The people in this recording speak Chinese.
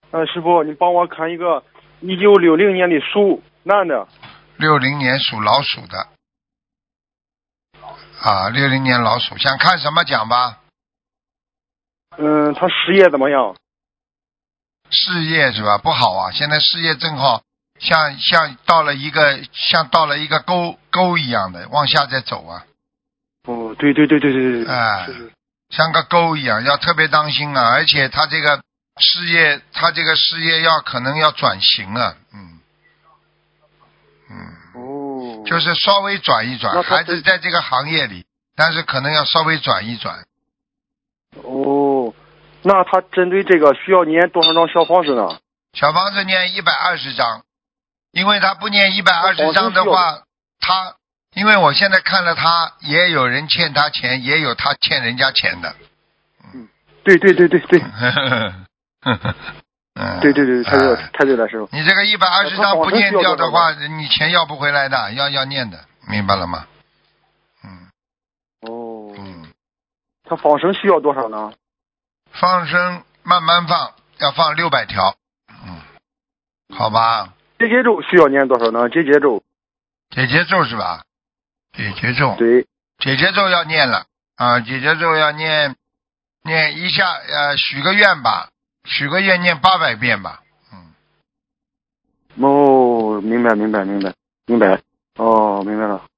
师傅，你帮我看一个1960年的属男的。 60年属老鼠的。啊，60年老鼠，想看什么讲吧？ 他事业怎么样？ 事业是吧？不好啊，现在事业正好像到了一个沟一样的往下在走啊。 哦，对对对对对对， 哎， 是。 像个沟一样，要特别当心啊！而且他这个事业可能要转型了， 哦， 就是稍微转一转，还是在这个行业里，但是可能要稍微转一转。 哦，那他针对这个需要念多少张小房子呢？ 小房子念120张，因为他不念120张的话，因为我现在看了他，也有人欠他钱，也有他欠人家钱的。 对对对对对。对对对，太对了，师傅。 你这个120张不念掉的话，你钱要不回来的，要念的，明白了吗？ 哦。他放生需要多少呢？ 放生慢慢放，要放600条。好吧。 解结咒需要念多少呢？解结咒。 解结咒是吧？解结咒。 对。 解结咒要念了啊！解结咒要念一下，许个愿吧，许个愿念800遍吧。 哦，明白。哦，明白了。